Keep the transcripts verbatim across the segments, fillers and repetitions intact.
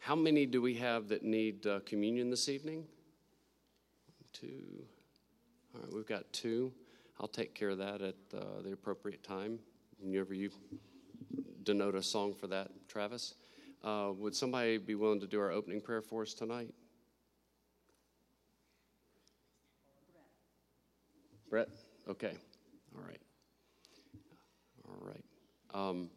How many do we have that need uh, communion this evening? Two. All right, we've got two. I'll take care of that at uh, the appropriate time. Whenever you denote a song for that, Travis. Uh, would somebody be willing to do our opening prayer for us tonight? Brett? Okay. All right. All right. Um,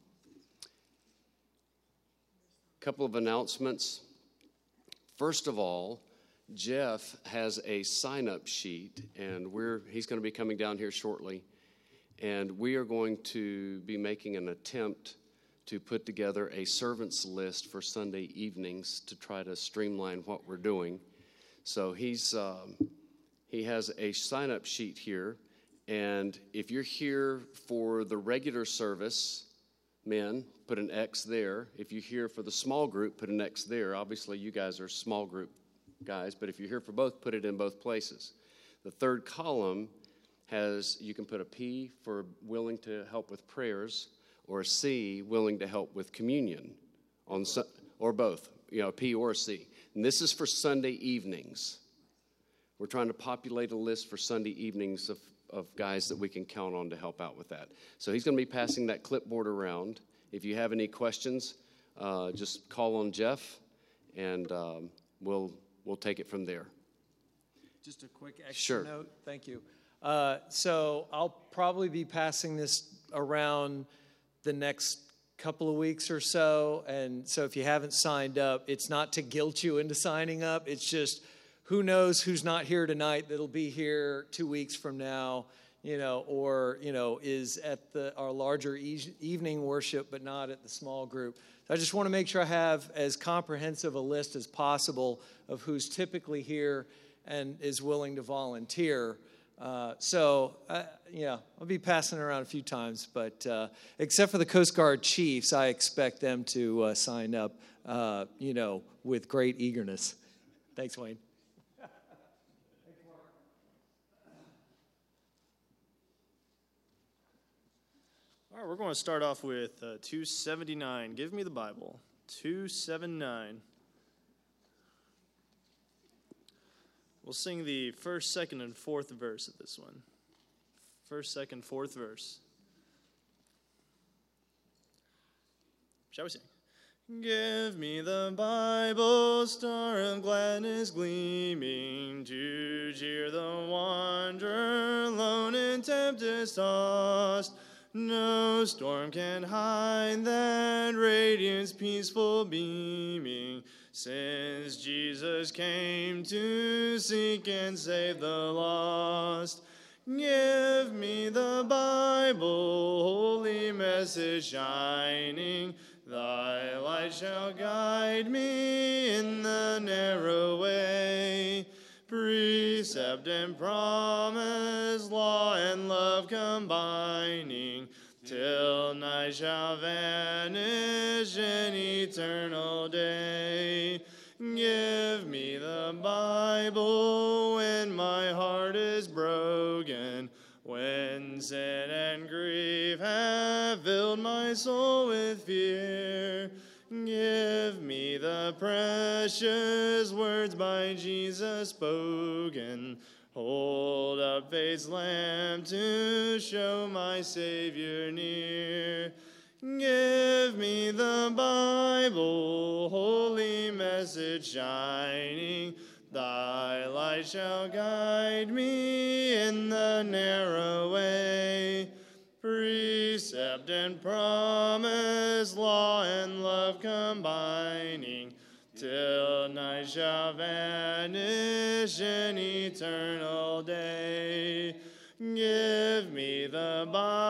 couple of announcements. First of all, Jeff has a sign-up sheet, and we're he's going to be coming down here shortly, and we are going to be making an attempt to put together a servants list for Sunday evenings to try to streamline what we're doing. So he's um, he has a sign-up sheet here, and if you're here for the regular service, men, put an X there. If you're here for the small group, put an X there. Obviously, you guys are small group guys, but if you're here for both, put it in both places. The third column has, you can put a P for willing to help with prayers, or a C, willing to help with communion, on or both, you know, a P or a C. And this is for Sunday evenings. We're trying to populate a list for Sunday evenings of, of guys that we can count on to help out with that. So he's going to be passing that clipboard around. If you have any questions, uh, just call on Jeff, and um, we'll we'll take it from there. Just a quick extra sure. note. Thank you. Uh, so I'll probably be passing this around the next couple of weeks or so. And so if you haven't signed up, it's not to guilt you into signing up. It's just who knows who's not here tonight that'll be here two weeks from now, you know, or, you know, is at the our larger e- evening worship but not at the small group. So I just want to make sure I have as comprehensive a list as possible of who's typically here and is willing to volunteer. Uh, so, uh, yeah, I'll be passing it around a few times, but uh, except for the Coast Guard chiefs, I expect them to uh, sign up, uh, you know, with great eagerness. Thanks, Wayne. All right, we're going to start off with uh, two seventy-nine. Give me the Bible. two seventy-nine. We'll sing the first, second, and fourth verse of this one. First, second, fourth verse. Shall we sing? Give me the Bible, star of gladness gleaming, to cheer the wanderer, lone and tempest tossed. No storm can hide that radiance peaceful beaming, since Jesus came to seek and save the lost. Give me the Bible, holy message shining, thy light shall guide me in the narrow way. Precept and promise, law and love combining, till night shall vanish in eternal day. Give me the Bible when my heart is broken, when sin and grief have filled my soul with fear. Give me the precious words by Jesus spoken. Hold up faith's lamp to show my Savior near. Give me the Bible, holy message shining. Thy light shall guide me in the narrow way. Precept and promise, law and love combining, till night shall vanish in eternal day. Give me the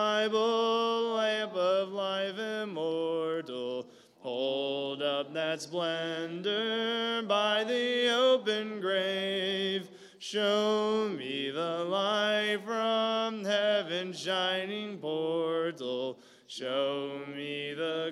Bible, lamp of life immortal. Hold up that splendor by the open grave. Show me the light from heaven's shining portal. Show me the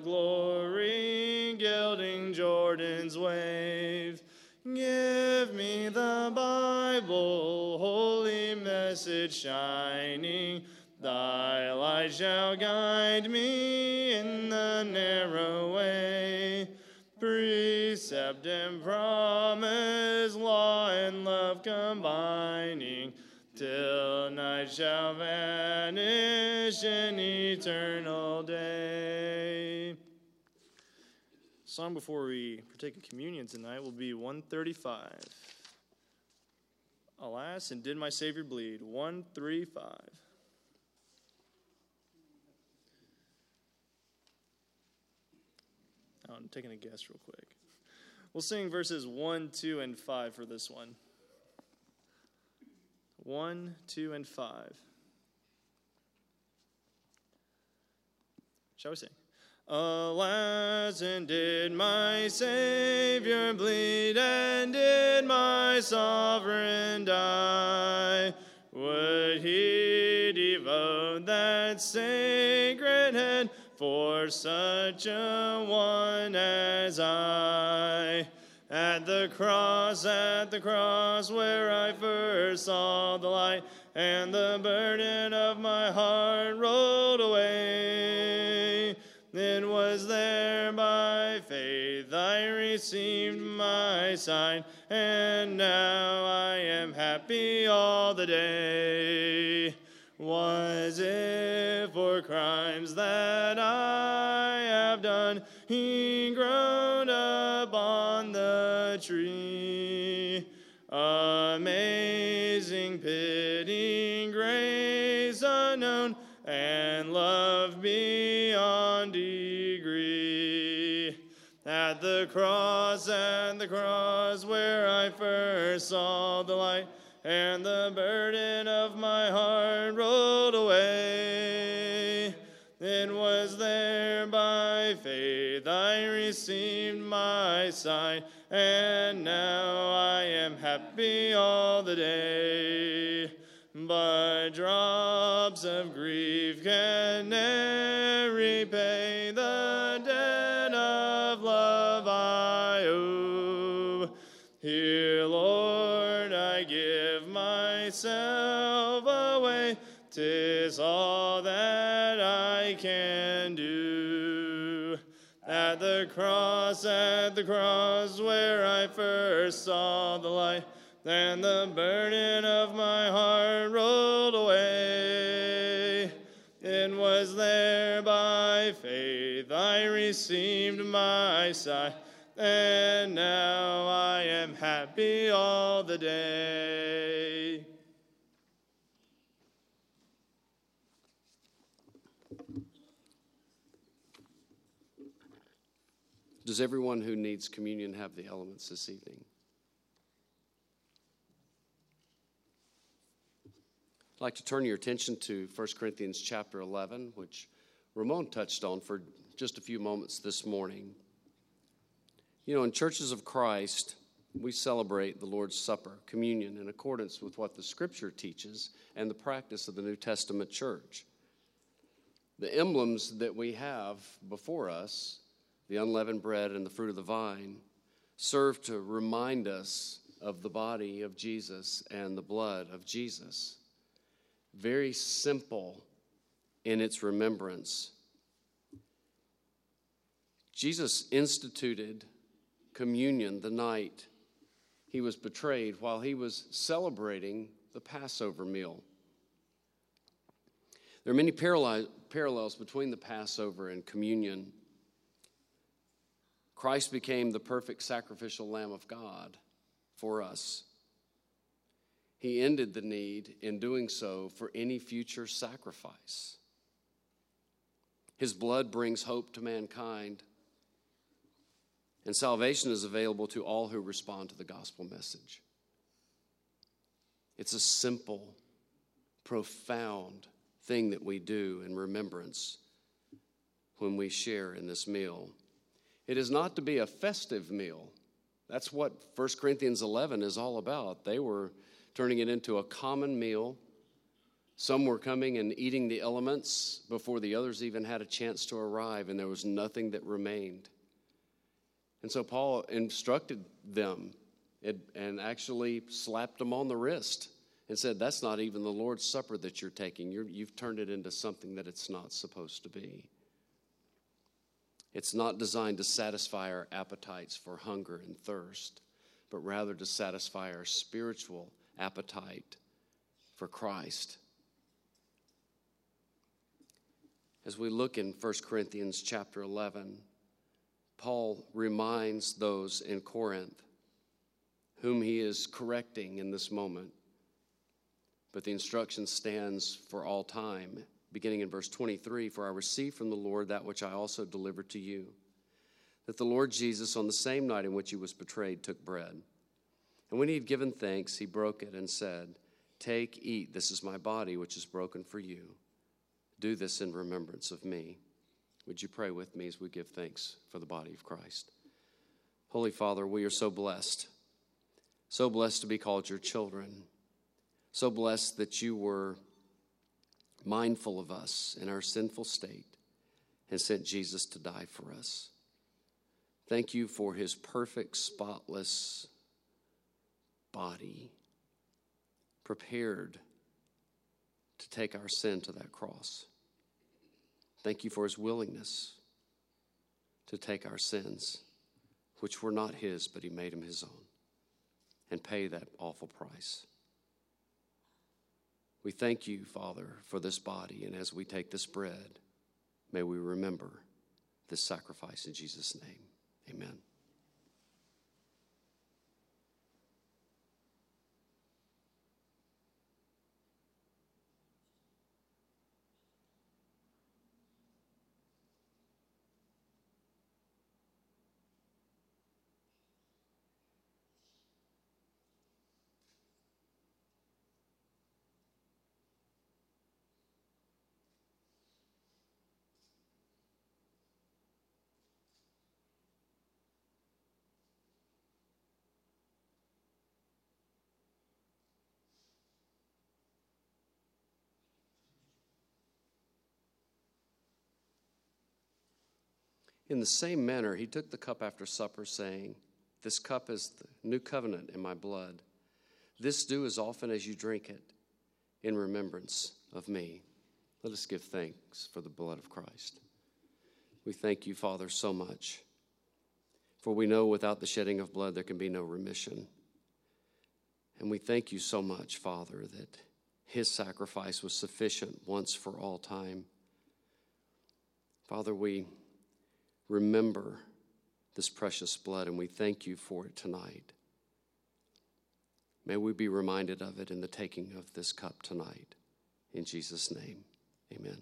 glory gilding Jordan's wave. Give me the Bible, holy message shining. Thy light shall guide me in the narrow way. precept and promise, law and love combining, till night shall vanish in eternal day. Song before we partake of communion tonight will be one thirty-five. Alas, and did my Savior bleed? one thirty-five. I'm taking a guess real quick. We'll sing verses one, two, and five for this one. one, two, and five. Shall we sing? Alas, and did my Savior bleed, and did my Sovereign die? Would he devote that sacred head for such a one as I? At the cross, at the cross, where I first saw the light, and the burden of my heart rolled away, it was there by faith I received my sight, and now I am happy all the day. Was it for crimes that I have done, he groaned upon the tree? Amazing pity, grace unknown, and love beyond degree. At the cross, at the cross, where I first saw the light, and the burden of my heart rolled away, it was there by faith I received my sight, and now I am happy all the day. But drops of grief can ne'er repay the debt of love I owe. Here, Lord, I give myself away, 'tis all that I can do. At the cross, at the cross, where I first saw the light, and the burden of my heart rolled away, it was there by faith I received my sight, and now I am happy all the day. Does everyone who needs communion have the elements this evening? I'd like to turn your attention to First Corinthians chapter eleven, which Ramon touched on for just a few moments this morning. You know, in Churches of Christ, we celebrate the Lord's Supper, communion, in accordance with what the Scripture teaches and the practice of the New Testament church. The emblems that we have before us, the unleavened bread and the fruit of the vine, serve to remind us of the body of Jesus and the blood of Jesus. Very simple in its remembrance. Jesus instituted communion the night he was betrayed while he was celebrating the Passover meal. There are many parallels between the Passover and communion. Christ became the perfect sacrificial Lamb of God for us. He ended the need in doing so for any future sacrifice. His blood brings hope to mankind, and salvation is available to all who respond to the gospel message. It's a simple, profound thing that we do in remembrance when we share in this meal. It is not to be a festive meal. That's what First Corinthians eleven is all about. They were turning it into a common meal. Some were coming and eating the elements before the others even had a chance to arrive, and there was nothing that remained. And so Paul instructed them and actually slapped them on the wrist and said, that's not even the Lord's Supper that you're taking. You're, you've turned it into something that it's not supposed to be. It's not designed to satisfy our appetites for hunger and thirst, but rather to satisfy our spiritual appetite for Christ. As we look in First Corinthians chapter eleven, Paul reminds those in Corinth whom he is correcting in this moment, but the instruction stands for all time. Beginning in verse twenty-three, for I received from the Lord that which I also delivered to you, that the Lord Jesus, on the same night in which he was betrayed, took bread. And when he had given thanks, he broke it and said, take, eat, this is my body, which is broken for you. Do this in remembrance of me. Would you pray with me as we give thanks for the body of Christ? Holy Father, we are so blessed, so blessed to be called your children, so blessed that you were mindful of us in our sinful state and sent Jesus to die for us. Thank you for his perfect, spotless body prepared to take our sin to that cross. Thank you for his willingness to take our sins, which were not his, but he made them his own, and pay that awful price. We thank you, Father, for this body, and as we take this bread, may we remember this sacrifice in Jesus' name. Amen. In the same manner, he took the cup after supper, saying, this cup is the new covenant in my blood. This do as often as you drink it in remembrance of me. Let us give thanks for the blood of Christ. We thank you, Father, so much, for we know without the shedding of blood there can be no remission. And we thank you so much, Father, that his sacrifice was sufficient once for all time. Father, we remember this precious blood, and we thank you for it tonight. May we be reminded of it in the taking of this cup tonight. In Jesus' name, amen.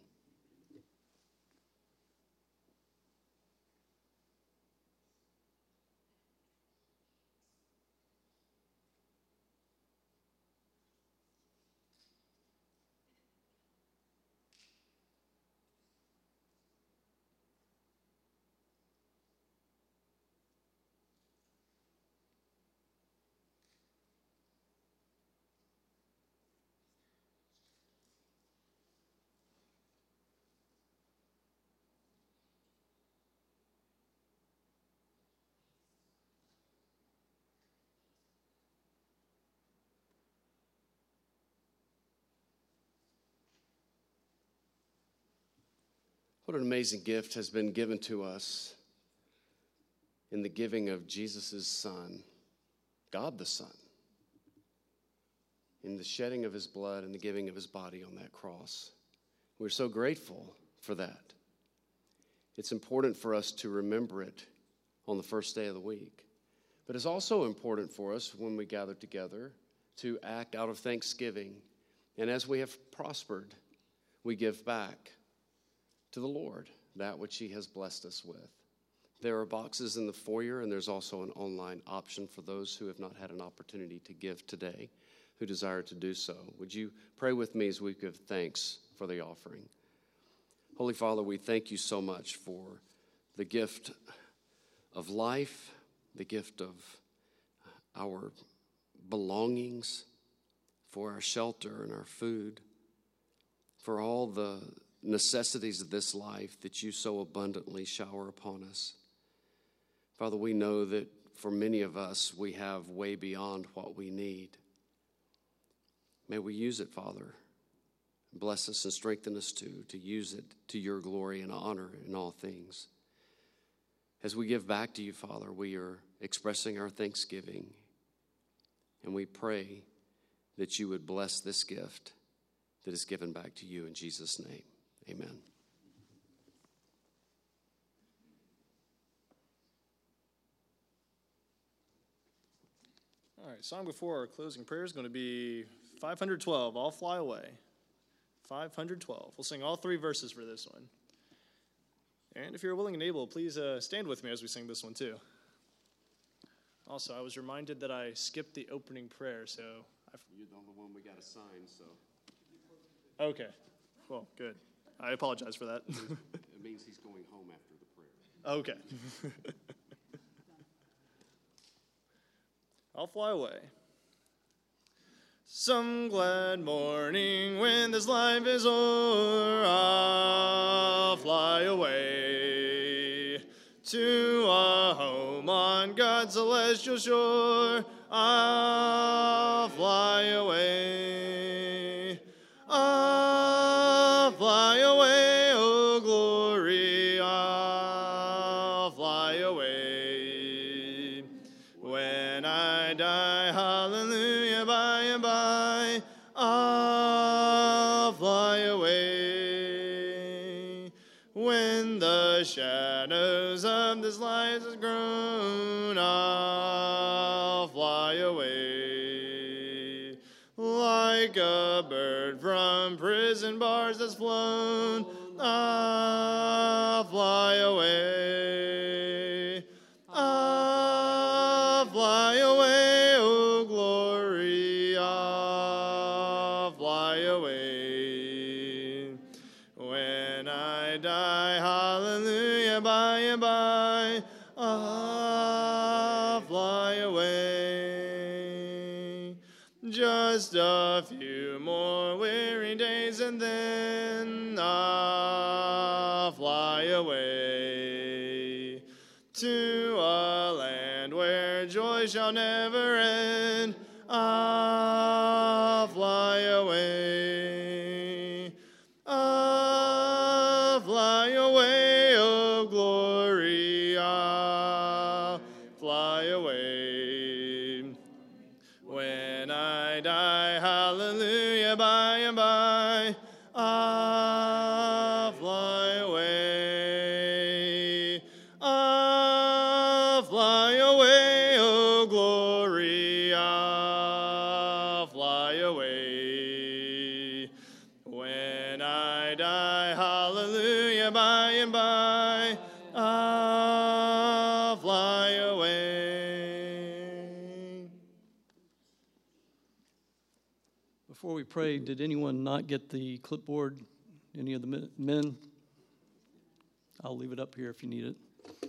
What an amazing gift has been given to us in the giving of Jesus' Son, God the Son, in the shedding of his blood and the giving of his body on that cross. We're so grateful for that. It's important for us to remember it on the first day of the week. But it's also important for us when we gather together to act out of thanksgiving. And as we have prospered, we give back to the Lord that which he has blessed us with. There are boxes in the foyer, and there's also an online option for those who have not had an opportunity to give today, who desire to do so. Would you pray with me as we give thanks for the offering? Holy Father, we thank you so much for the gift of life, the gift of our belongings, for our shelter and our food, for all the necessities of this life that you so abundantly shower upon us. Father, we know that for many of us, we have way beyond what we need. May we use it, Father. Bless us and strengthen us to, to use it to your glory and honor in all things. As we give back to you, Father, we are expressing our thanksgiving, and we pray that you would bless this gift that is given back to you in Jesus' name. Amen. All right, song before our closing prayer is going to be five hundred twelve, I'll Fly Away. five hundred twelve. We'll sing all three verses for this one. And if you're willing and able, please uh, stand with me as we sing this one too. Also, I was reminded that I skipped the opening prayer, so... I've... You're the only one we got assigned, so... Okay. Well, good. I apologize for that. It means he's going home after the prayer. Okay. I'll fly away. Some glad morning when this life is o'er, I'll fly away to a home on God's celestial shore. I'll fly away. I'll fly away, oh glory, I'll fly away. When I die, hallelujah, by and by, I'll fly away. When the shadows of this life has grown, I'll fly away. Like a bird from prison bars that's flown, I'll fly away. I'll fly away, oh glory, I'll fly away. When I die, hallelujah, by and by, I'll fly away. Just a few more weary days and then I'll fly away to a land where joy shall never end. I'll fly away. I'll fly away, oh glory, I'll fly away. When I die, hallelujah, by and by, I'll fly away. I'll fly away, oh glory, I'll fly away. When I die, hallelujah, by and by, I'll fly away. Before we pray, did anyone not get the clipboard? Any of the men? I'll leave it up here if you need it.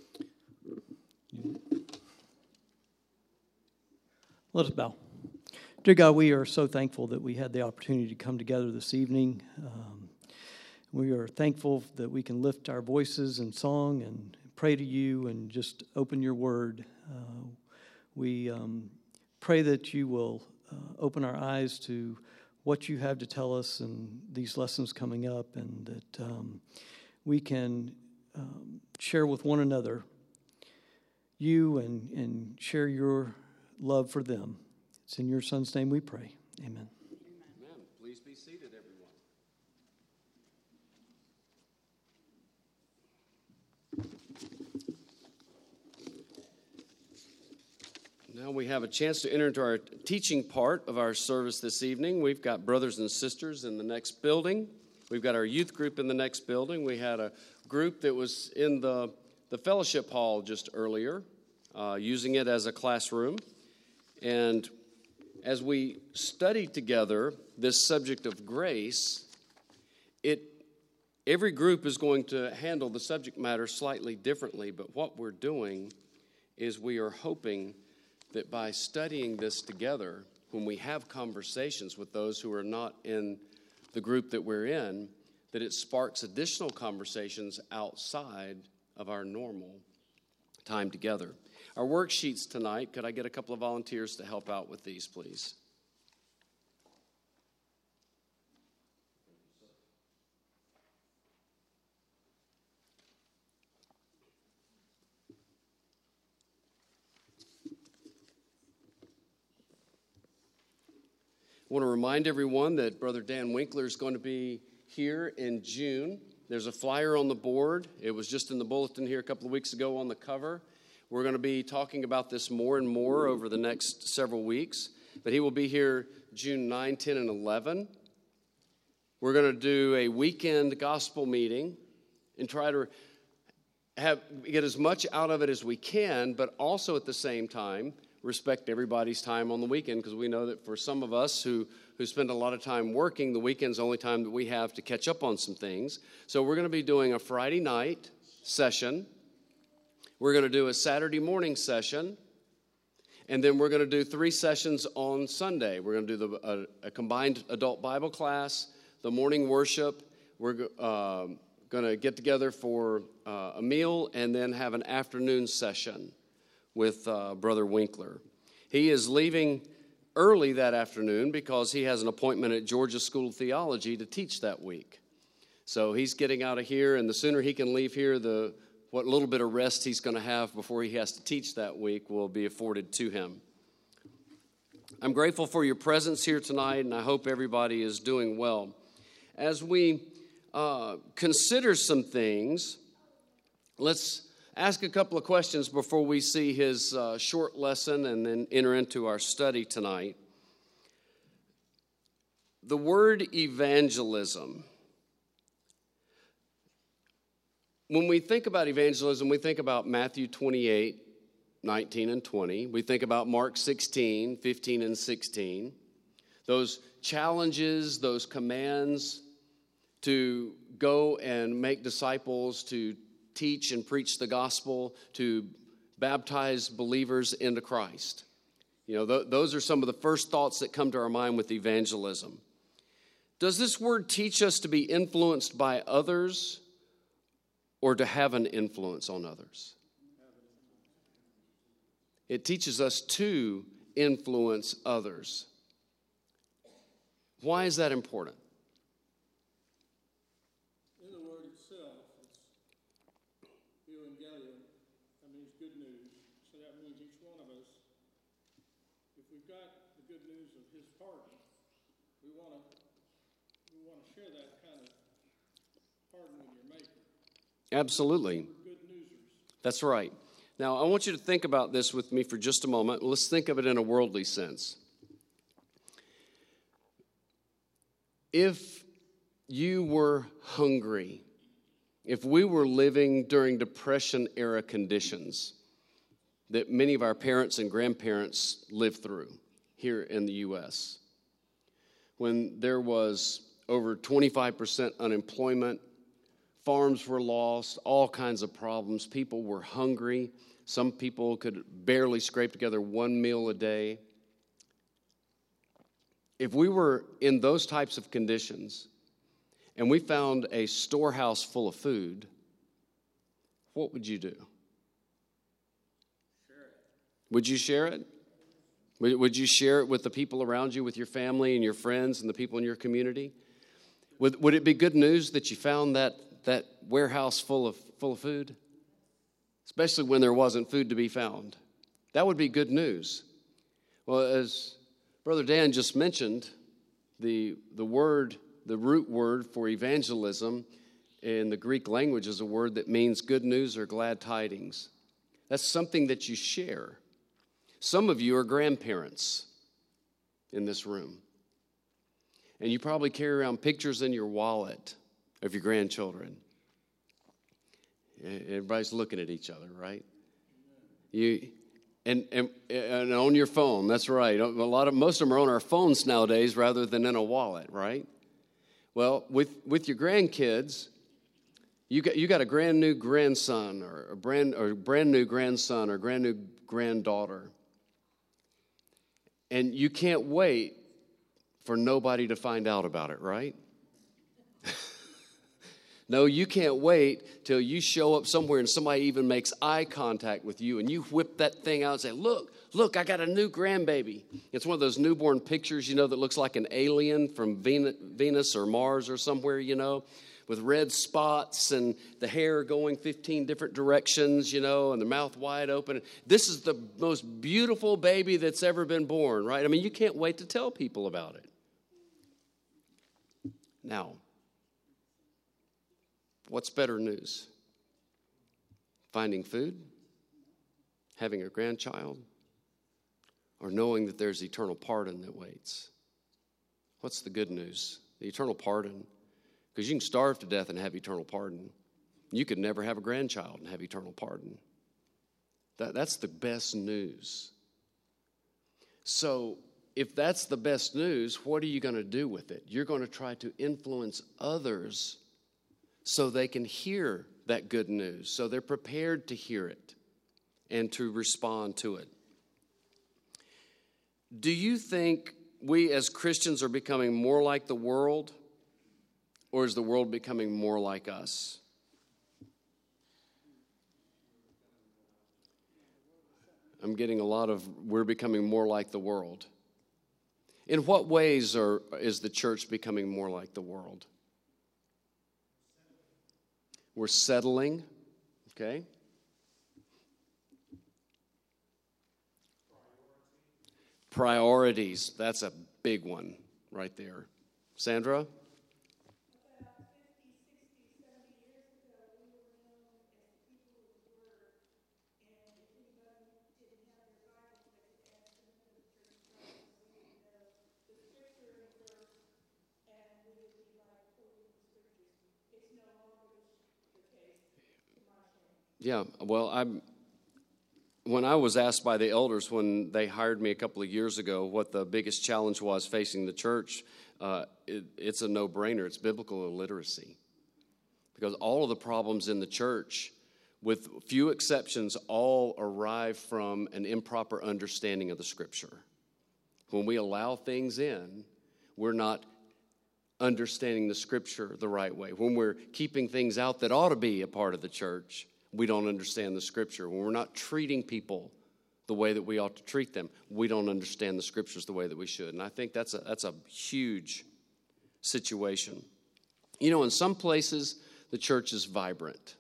Let us bow. Dear God, we are so thankful that we had the opportunity to come together this evening. Um, we are thankful that we can lift our voices in song and pray to you and just open your word. Uh, we um, pray that you will uh, open our eyes to what you have to tell us in these lessons coming up, and that um, we can um, share with one another you and, and share your love for them. It's in your Son's name we pray. Amen. Amen. Please be seated, everyone. Now we have a chance to enter into our teaching part of our service this evening. We've got brothers and sisters in the next building. We've got our youth group in the next building. We had a group that was in the, the fellowship hall just earlier, uh, using it as a classroom. And as we study together this subject of grace, it every group is going to handle the subject matter slightly differently, but what we're doing is we are hoping that by studying this together, when we have conversations with those who are not in the group that we're in, that it sparks additional conversations outside of our normal time together. Our worksheets tonight, could I get a couple of volunteers to help out with these, please? I want to remind everyone that Brother Dan Winkler is going to be here in June. There's a flyer on the board. It was just in the bulletin here a couple of weeks ago on the cover. We're going to be talking about this more and more over the next several weeks. But he will be here June ninth, tenth, and eleventh. We're going to do a weekend gospel meeting and try to have get as much out of it as we can, but also at the same time respect everybody's time on the weekend, because we know that for some of us who, who spend a lot of time working, the weekend's the only time that we have to catch up on some things. So we're going to be doing a Friday night session. We're going to do a Saturday morning session. And then we're going to do three sessions on Sunday. We're going to do the, a, a combined adult Bible class, the morning worship. We're uh, going to get together for uh, a meal and then have an afternoon session with uh, Brother Winkler. He is leaving early that afternoon because he has an appointment at Georgia School of Theology to teach that week. So he's getting out of here, and the sooner he can leave here, the what little bit of rest he's going to have before he has to teach that week will be afforded to him. I'm grateful for your presence here tonight, and I hope everybody is doing well. As we uh, consider some things, let's ask a couple of questions before we see his uh, short lesson and then enter into our study tonight. The word evangelism. When we think about evangelism, we think about Matthew twenty-eight, nineteen, and twenty. We think about Mark sixteen, fifteen, and sixteen. Those challenges, those commands to go and make disciples, to teach and preach the gospel, to baptize believers into Christ. You know, th- those are some of the first thoughts that come to our mind with evangelism. Does this word teach us to be influenced by others, or to have an influence on others? It teaches us to influence others. Why is that important? In the word itself, it's evangelium. That means good news. So that means each one of us, if we've got the good news of his pardon, we want to we want to share that kind of pardon with your Maker. Absolutely. That's right. Now, I want you to think about this with me for just a moment. Let's think of it in a worldly sense. If you were hungry, if we were living during Depression-era conditions that many of our parents and grandparents lived through here in the U S, when there was over twenty-five percent unemployment, farms were lost, all kinds of problems. People were hungry. Some people could barely scrape together one meal a day. If we were in those types of conditions and we found a storehouse full of food, what would you do? Share it. Would you share it? Would, would you share it with the people around you, with your family and your friends and the people in your community? Would, would it be good news that you found that that warehouse full of full of food, especially when there wasn't food to be found? That would be good news. Well, as Brother Dan just mentioned, the the word, the root word for evangelism in the Greek language is a word that means good news or glad tidings. That's something that you share. Some of you are grandparents in this room, and you probably carry around pictures in your wallet of your grandchildren. Everybody's looking at each other, right? You and, and and on your phone. That's right. A lot of most of them are on our phones nowadays rather than in a wallet, right? Well, with with your grandkids, you got you got a brand new grandson or a brand or brand new grandson or brand new granddaughter, and you can't wait for nobody to find out about it, right? No, you can't wait till you show up somewhere and somebody even makes eye contact with you and you whip that thing out and say, look, look, I got a new grandbaby. It's one of those newborn pictures, you know, that looks like an alien from Venus or Mars or somewhere, you know, with red spots and the hair going fifteen different directions, you know, and the mouth wide open. This is the most beautiful baby that's ever been born, right? I mean, you can't wait to tell people about it. Now, what's better news? Finding food? Having a grandchild? Or knowing that there's eternal pardon that waits? What's the good news? The eternal pardon. Because you can starve to death and have eternal pardon. You could never have a grandchild and have eternal pardon. That, that's the best news. So, if that's the best news, what are you going to do with it? You're going to try to influence others so they can hear that good news, so they're prepared to hear it and to respond to it. Do you think we as Christians are becoming more like the world, or is the world becoming more like us? I'm getting a lot of, we're becoming more like the world. In what ways are, is the church becoming more like the world? We're settling, okay? Priorities, that's a big one right there. Sandra? Yeah, well, I'm, when I was asked by the elders when they hired me a couple of years ago what the biggest challenge was facing the church, uh, it, it's a no-brainer. It's biblical illiteracy. Because all of the problems in the church, with few exceptions, all arrive from an improper understanding of the Scripture. When we allow things in, we're not understanding the Scripture the right way. When we're keeping things out that ought to be a part of the church, we don't understand the Scripture. When we're not treating people the way that we ought to treat them, we don't understand the Scriptures the way that we should. And I think that's a, that's a huge situation. You know, in some places, the church is vibrant.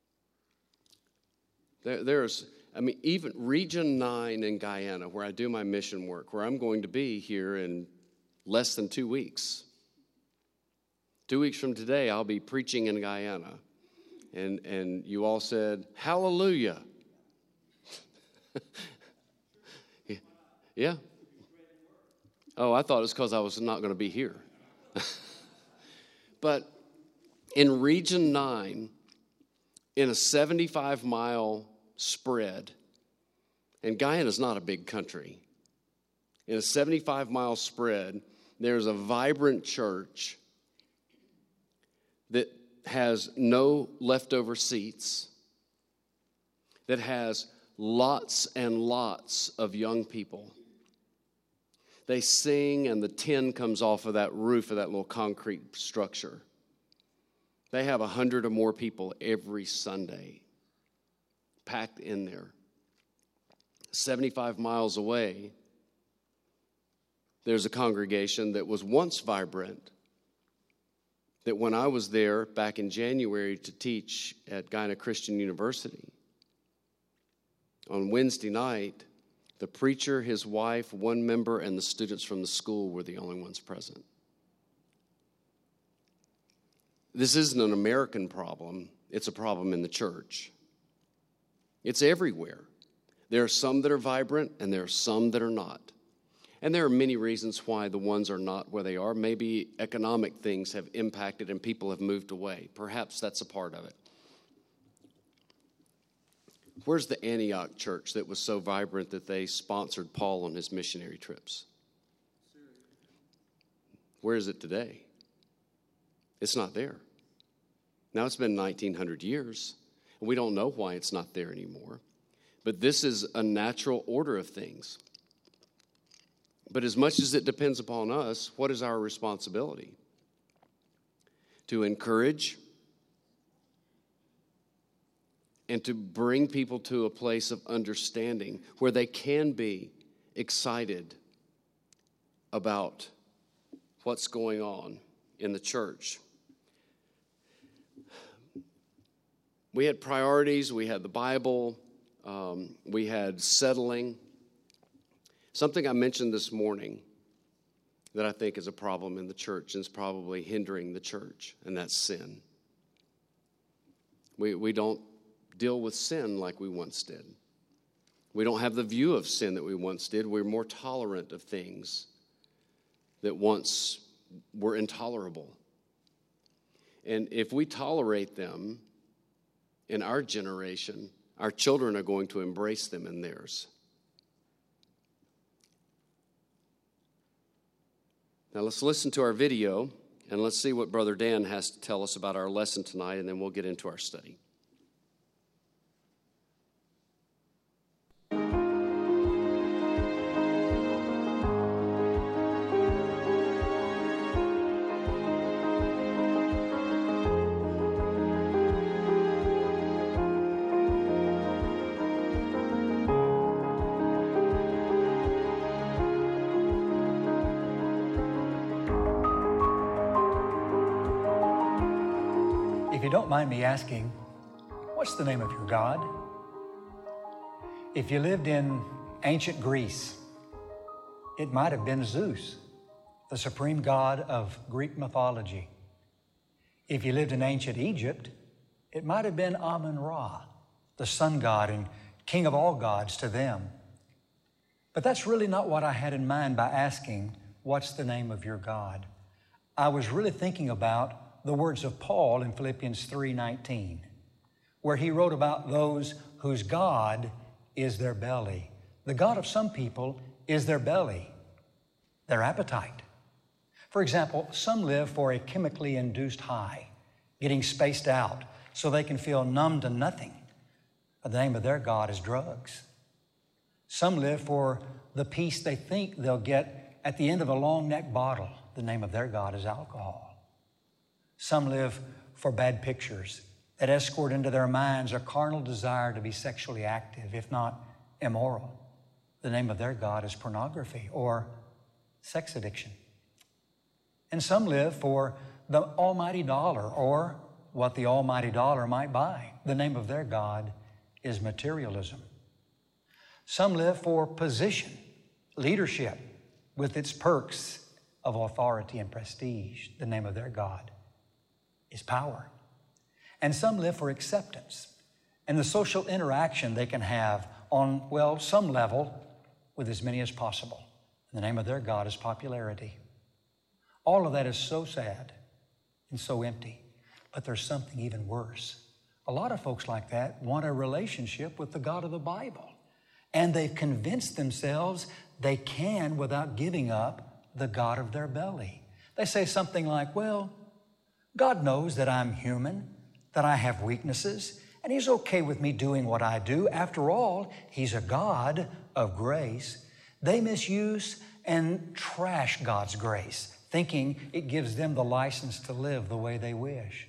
There, there's, I mean, even Region nine in Guyana, where I do my mission work, where I'm going to be here in less than two weeks. Two weeks from today, I'll be preaching in Guyana. And and you all said, hallelujah. Yeah. Oh, I thought it was because I was not going to be here. But in Region nine, in a seventy-five mile spread, and Guyana's not a big country, in a seventy-five mile spread, there's a vibrant church that has no leftover seats, that has lots and lots of young people. They sing and the tin comes off of that roof of that little concrete structure. They have a hundred or more people every Sunday packed in there. seventy-five miles away, there's a congregation that was once vibrant, that when I was there back in January to teach at Guyana Christian University, on Wednesday night, the preacher, his wife, one member, and the students from the school were the only ones present. This isn't an American problem. It's a problem in the church. It's everywhere. There are some that are vibrant, and there are some that are not. And there are many reasons why the ones are not where they are. Maybe economic things have impacted and people have moved away. Perhaps that's a part of it. Where's the Antioch church that was so vibrant that they sponsored Paul on his missionary trips? Where is it today? It's not there. Now it's been nineteen hundred years, and we don't know why it's not there anymore. But this is a natural order of things. But as much as it depends upon us, what is our responsibility? To encourage and to bring people to a place of understanding where they can be excited about what's going on in the church. We had priorities, we had the Bible, um, we had settling. Something I mentioned this morning that I think is a problem in the church and is probably hindering the church, and that's sin. We, we don't deal with sin like we once did. We don't have the view of sin that we once did. We're more tolerant of things that once were intolerable. And if we tolerate them in our generation, our children are going to embrace them in theirs. Now let's listen to our video, and let's see what Brother Dan has to tell us about our lesson tonight, and then we'll get into our study. If you don't mind me asking, what's the name of your God? If you lived in ancient Greece, it might have been Zeus, the supreme god of Greek mythology. If you lived in ancient Egypt, it might have been Amun-Ra, the sun god and king of all gods to them. But that's really not what I had in mind by asking, what's the name of your God? I was really thinking about the words of Paul in Philippians three nineteen, where he wrote about those whose God is their belly. The God of some people is their belly, their appetite. For example, some live for a chemically induced high, getting spaced out so they can feel numb to nothing. But the name of their God is drugs. Some live for the peace they think they'll get at the end of a long neck bottle. The name of their God is alcohol. Some live for bad pictures that escort into their minds a carnal desire to be sexually active, if not immoral. The name of their God is pornography or sex addiction. And some live for the almighty dollar or what the almighty dollar might buy. The name of their God is materialism. Some live for position, leadership, with its perks of authority and prestige. The name of their God is power. And some live for acceptance and the social interaction they can have on, well, some level with as many as possible. The name of their God is popularity. All of that is so sad and so empty, but there's something even worse. A lot of folks like that want a relationship with the God of the Bible, and they've convinced themselves they can without giving up the God of their belly. They say something like, well, God knows that I'm human, that I have weaknesses, and He's okay with me doing what I do. After all, He's a God of grace. They misuse and trash God's grace, thinking it gives them the license to live the way they wish.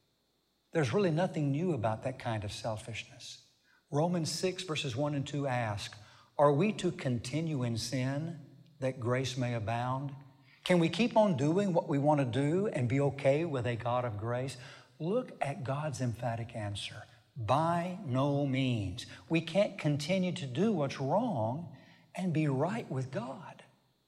There's really nothing new about that kind of selfishness. Romans six verses one and two ask, are we to continue in sin that grace may abound? Can we keep on doing what we want to do and be okay with a God of grace? Look at God's emphatic answer. By no means. We can't continue to do what's wrong and be right with God.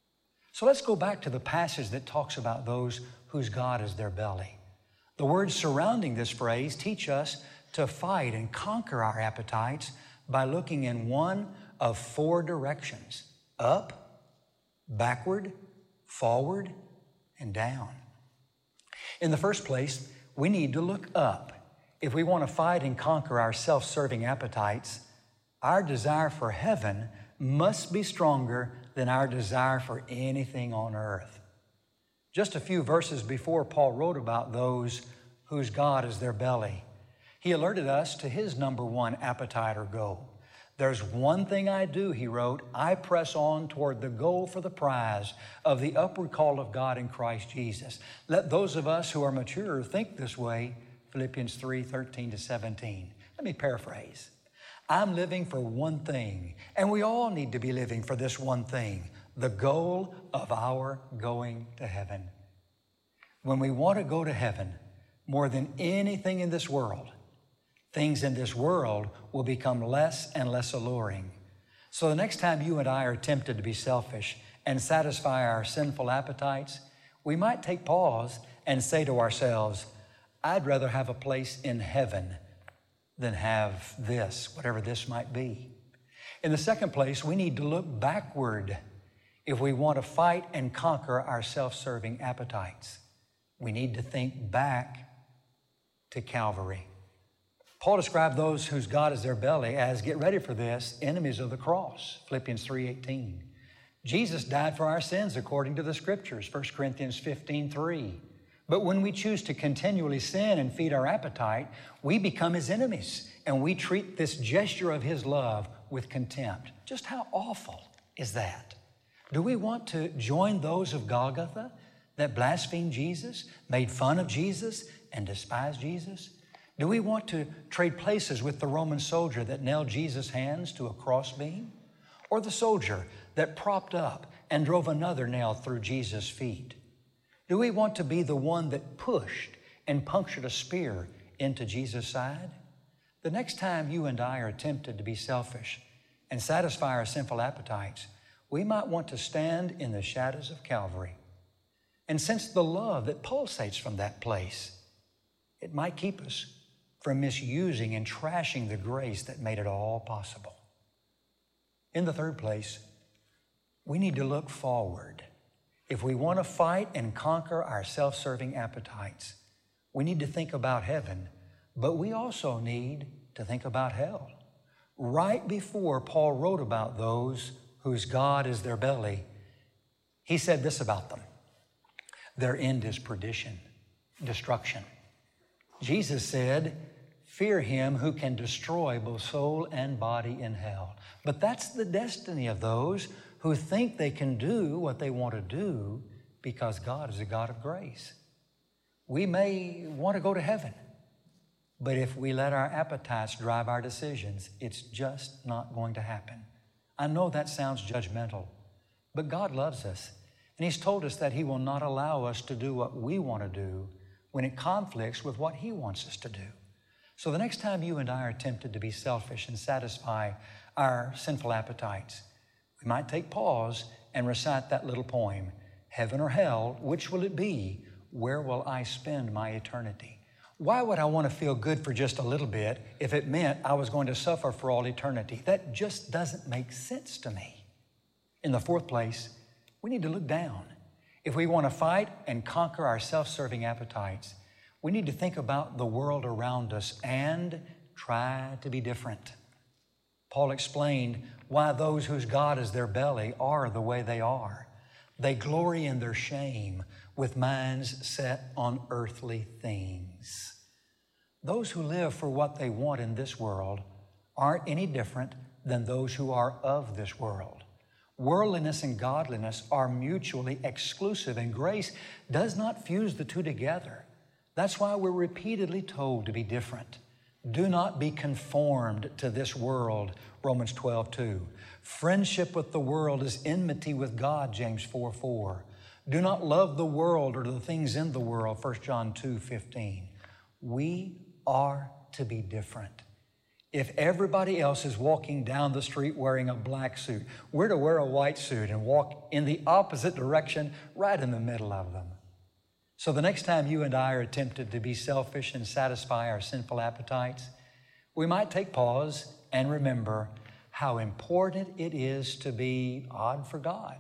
So let's go back to the passage that talks about those whose God is their belly. The words surrounding this phrase teach us to fight and conquer our appetites by looking in one of four directions: up, backward, forward, and down. In the first place, we need to look up. If we want to fight and conquer our self-serving appetites, our desire for heaven must be stronger than our desire for anything on earth. Just a few verses before, Paul wrote about those whose God is their belly. He alerted us to his number one appetite or goal. There's one thing I do, he wrote, I press on toward the goal for the prize of the upward call of God in Christ Jesus. Let those of us who are mature think this way, Philippians three, thirteen to seventeen. Let me paraphrase. I'm living for one thing, and we all need to be living for this one thing, the goal of our going to heaven. When we want to go to heaven more than anything in this world, things in this world will become less and less alluring. So the next time you and I are tempted to be selfish and satisfy our sinful appetites, we might take pause and say to ourselves, I'd rather have a place in heaven than have this, whatever this might be. In the second place, we need to look backward if we want to fight and conquer our self-serving appetites. We need to think back to Calvary. Paul described those whose God is their belly as, get ready for this, enemies of the cross, Philippians three eighteen. Jesus died for our sins according to the Scriptures, First Corinthians fifteen three. But when we choose to continually sin and feed our appetite, we become His enemies, and we treat this gesture of His love with contempt. Just how awful is that? Do we want to join those of Golgotha that blasphemed Jesus, made fun of Jesus, and despised Jesus? Do we want to trade places with the Roman soldier that nailed Jesus' hands to a crossbeam? Or the soldier that propped up and drove another nail through Jesus' feet? Do we want to be the one that pushed and punctured a spear into Jesus' side? The next time you and I are tempted to be selfish and satisfy our sinful appetites, we might want to stand in the shadows of Calvary and sense the love that pulsates from that place. It might keep us from misusing and trashing the grace that made it all possible. In the third place, we need to look forward. If we want to fight and conquer our self-serving appetites, we need to think about heaven, but we also need to think about hell. Right before Paul wrote about those whose God is their belly, he said this about them: their end is perdition, destruction. Jesus said, fear him who can destroy both soul and body in hell. But that's the destiny of those who think they can do what they want to do because God is a God of grace. We may want to go to heaven, but if we let our appetites drive our decisions, it's just not going to happen. I know that sounds judgmental, but God loves us, and He's told us that He will not allow us to do what we want to do when it conflicts with what He wants us to do. So the next time you and I are tempted to be selfish and satisfy our sinful appetites, we might take pause and recite that little poem, heaven or hell, which will it be? Where will I spend my eternity? Why would I want to feel good for just a little bit if it meant I was going to suffer for all eternity? That just doesn't make sense to me. In the fourth place, we need to look down. If we want to fight and conquer our self-serving appetites, we need to think about the world around us and try to be different. Paul explained why those whose God is their belly are the way they are. They glory in their shame with minds set on earthly things. Those who live for what they want in this world aren't any different than those who are of this world. Worldliness and godliness are mutually exclusive, and grace does not fuse the two together. That's why we're repeatedly told to be different. Do not be conformed to this world, Romans twelve two. Friendship with the world is enmity with God, James four four. Do not love the world or the things in the world, First John two fifteen. We are to be different. If everybody else is walking down the street wearing a black suit, we're to wear a white suit and walk in the opposite direction, right in the middle of them. So the next time you and I are tempted to be selfish and satisfy our sinful appetites, we might take pause and remember how important it is to be odd for God,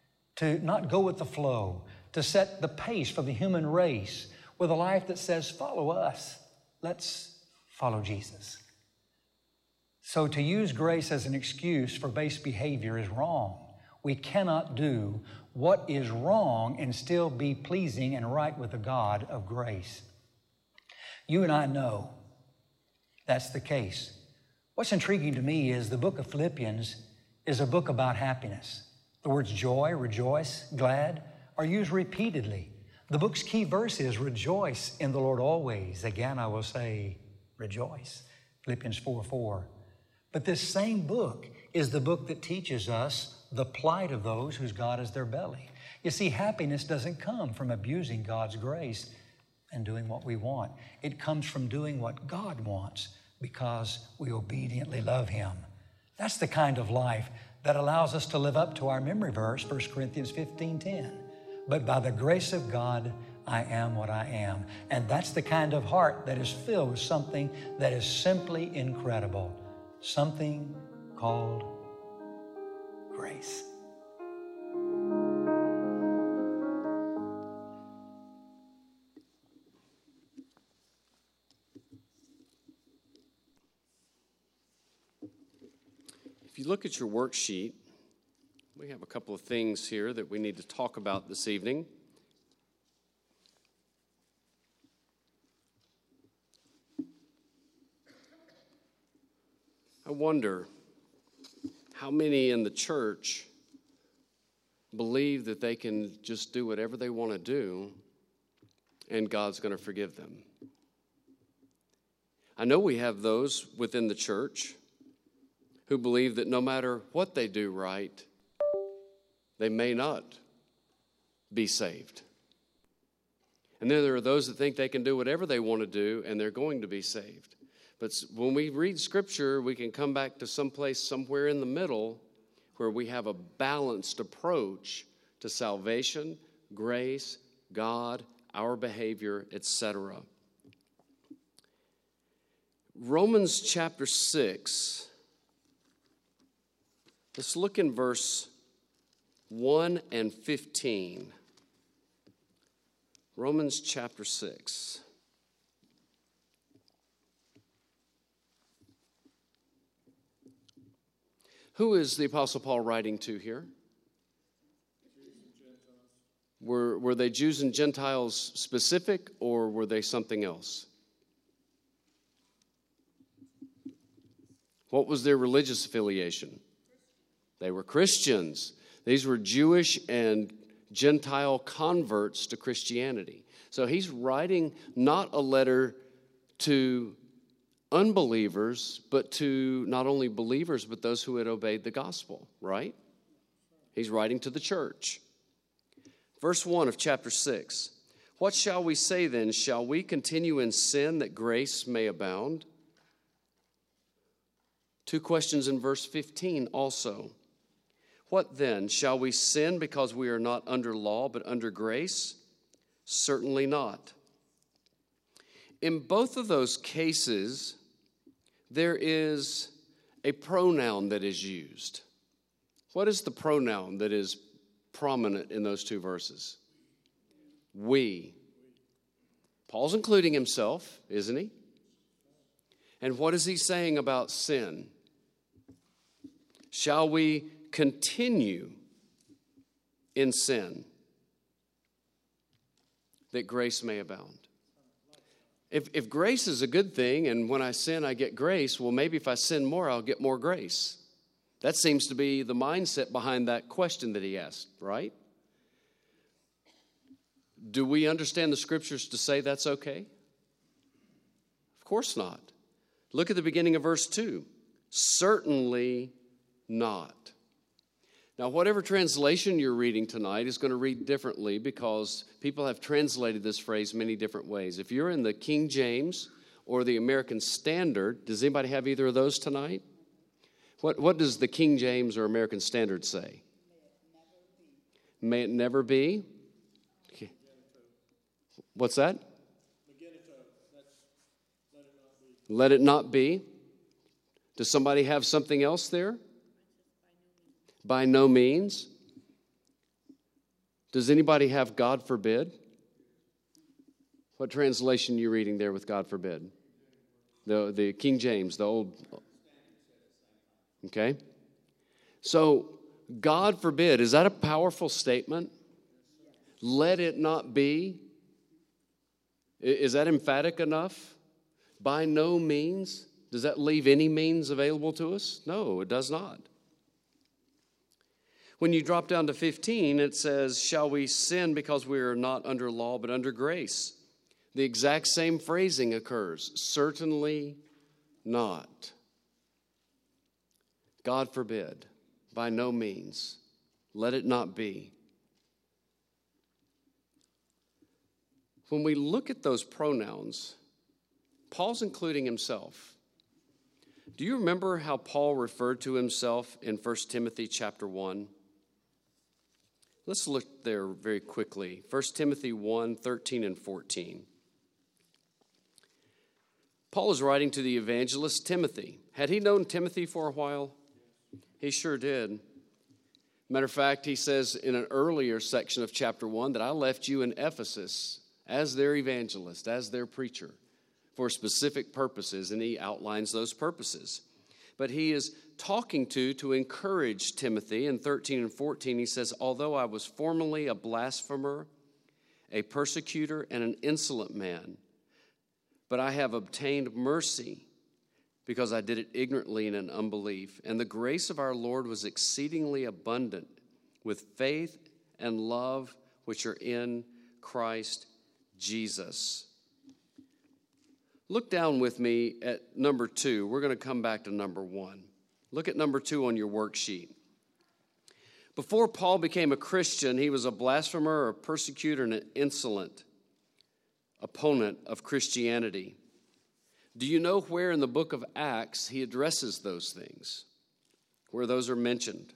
to not go with the flow, to set the pace for the human race with a life that says, follow us. Let's follow Jesus. So to use grace as an excuse for base behavior is wrong. We cannot do what is wrong and still be pleasing and right with the God of grace. You and I know that's the case. What's intriguing to me is the book of Philippians is a book about happiness. The words joy, rejoice, glad are used repeatedly. The book's key verse is rejoice in the Lord always. Again, I will say rejoice. Philippians four four. But this same book is the book that teaches us the plight of those whose God is their belly. You see, happiness doesn't come from abusing God's grace and doing what we want. It comes from doing what God wants because we obediently love Him. That's the kind of life that allows us to live up to our memory verse, First Corinthians fifteen ten. But by the grace of God, I am what I am. And that's the kind of heart that is filled with something that is simply incredible. Something called grace. If you look at your worksheet, we have a couple of things here that we need to talk about this evening. I wonder how many in the church believe that they can just do whatever they want to do and God's going to forgive them. I know we have those within the church who believe that no matter what they do right, they may not be saved. And then there are those that think they can do whatever they want to do and they're going to be saved. But when we read Scripture, we can come back to someplace somewhere in the middle where we have a balanced approach to salvation, grace, God, our behavior, et cetera. Romans chapter six. Let's look in verse one and fifteen. Romans chapter six. Who is the Apostle Paul writing to here? Were, were they Jews and Gentiles specific, or were they something else? What was their religious affiliation? They were Christians. These were Jewish and Gentile converts to Christianity. So he's writing not a letter to unbelievers, but to not only believers, but those who had obeyed the gospel, right? He's writing to the church. Verse one of chapter six. What shall we say then? Shall we continue in sin that grace may abound? Two questions in verse fifteen also. What then? Shall we sin because we are not under law but under grace? Certainly not. In both of those cases, there is a pronoun that is used. What is the pronoun that is prominent in those two verses? We. Paul's including himself, isn't he? And what is he saying about sin? Shall we continue in sin that grace may abound? If, if grace is a good thing, and when I sin, I get grace, well, maybe if I sin more, I'll get more grace. That seems to be the mindset behind that question that he asked, right? Do we understand the Scriptures to say that's okay? Of course not. Look at the beginning of verse two. Certainly not. Now, whatever translation you're reading tonight is going to read differently because people have translated this phrase many different ways. If you're in the King James or the American Standard, does anybody have either of those tonight? What, what does the King James or American Standard say? May it never be? Okay. What's that? Let it not be. Does somebody have something else there? By no means. Does anybody have God forbid? What translation are you reading there with God forbid? The, the King James, the old. Okay. So, God forbid, is that a powerful statement? Let it not be. Is that emphatic enough? By no means. Does that leave any means available to us? No, it does not. When you drop down to fifteen, it says, shall we sin because we are not under law but under grace? The exact same phrasing occurs. Certainly not. God forbid. By no means. Let it not be. When we look at those pronouns, Paul's including himself. Do you remember how Paul referred to himself in First Timothy chapter one? Let's look there very quickly. First Timothy one, thirteen and fourteen. Paul is writing to the evangelist Timothy. Had he known Timothy for a while? He sure did. Matter of fact, he says in an earlier section of chapter one that I left you in Ephesus as their evangelist, as their preacher, for specific purposes, and he outlines those purposes. But he is talking to, to encourage Timothy in thirteen and fourteen. He says, although I was formerly a blasphemer, a persecutor, and an insolent man, but I have obtained mercy because I did it ignorantly and in unbelief. And the grace of our Lord was exceedingly abundant with faith and love which are in Christ Jesus. Look down with me at number two. We're going to come back to number one. Look at number two on your worksheet. Before Paul became a Christian, he was a blasphemer, a persecutor, and an insolent opponent of Christianity. Do you know where in the book of Acts he addresses those things, where those are mentioned?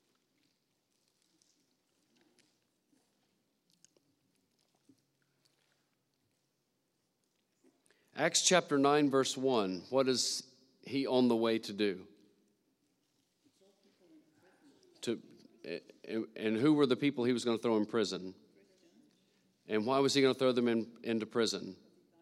Acts chapter nine, verse one. What is he on the way to do? To, and who were the people he was going to throw in prison? And why was he going to throw them in, into prison?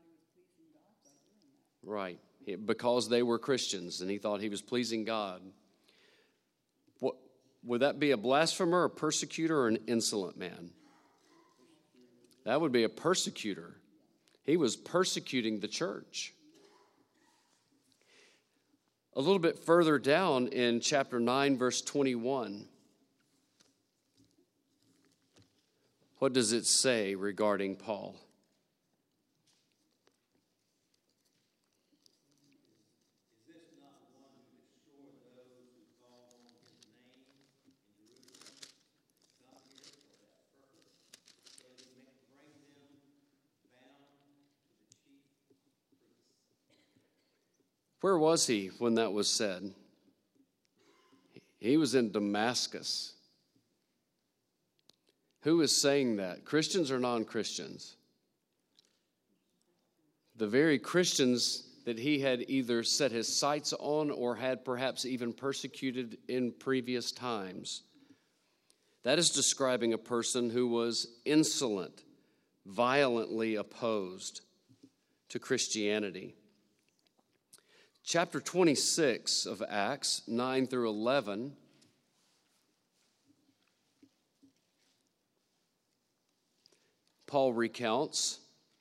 Right. Because they were Christians and he thought he was pleasing God. What, would that be a blasphemer, a persecutor, or an insolent man? That would be a persecutor. He was persecuting the church. A little bit further down in chapter nine, verse twenty-one, what does it say regarding Paul? Is this not one who destroyed those who call on his name in Jerusalem, come here for that purpose, so he may bring them bound to the chief priests? Where was he when that was said? He was in Damascus. Who is saying that? Christians or non-Christians? The very Christians that he had either set his sights on or had perhaps even persecuted in previous times. That is describing a person who was insolent, violently opposed to Christianity. Chapter twenty-six of Acts, nine through eleven, Paul recounts,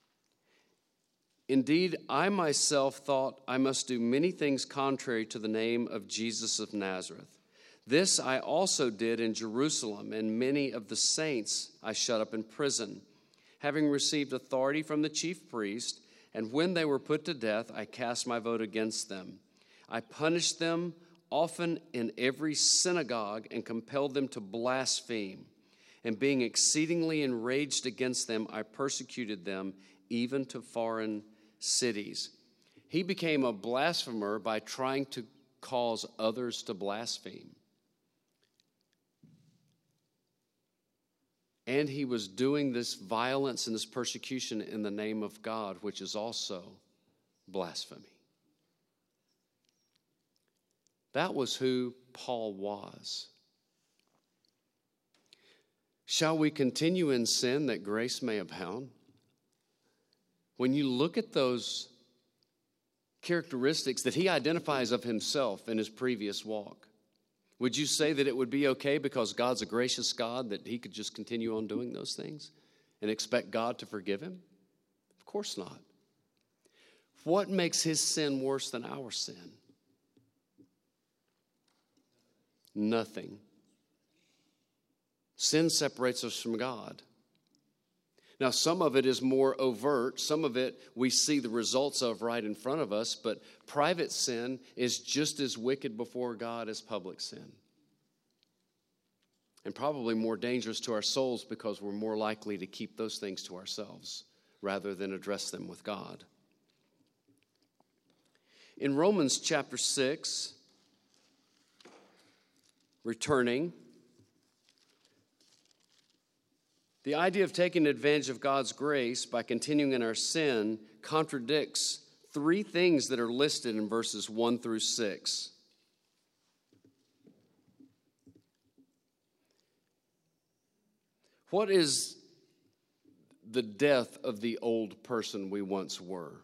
indeed, I myself thought I must do many things contrary to the name of Jesus of Nazareth. This I also did in Jerusalem, and many of the saints I shut up in prison, having received authority from the chief priest, and when they were put to death, I cast my vote against them. I punished them often in every synagogue and compelled them to blaspheme. And being exceedingly enraged against them, I persecuted them even to foreign cities. He became a blasphemer by trying to cause others to blaspheme. And he was doing this violence and this persecution in the name of God, which is also blasphemy. That was who Paul was. Shall we continue in sin that grace may abound? When you look at those characteristics that he identifies of himself in his previous walk, would you say that it would be okay because God's a gracious God that he could just continue on doing those things and expect God to forgive him? Of course not. What makes his sin worse than our sin? Nothing. Sin separates us from God. Now, some of it is more overt. Some of it we see the results of right in front of us, but private sin is just as wicked before God as public sin. And probably more dangerous to our souls because we're more likely to keep those things to ourselves rather than address them with God. In Romans chapter six, returning, the idea of taking advantage of God's grace by continuing in our sin contradicts three things that are listed in verses one through six. What is the death of the old person we once were?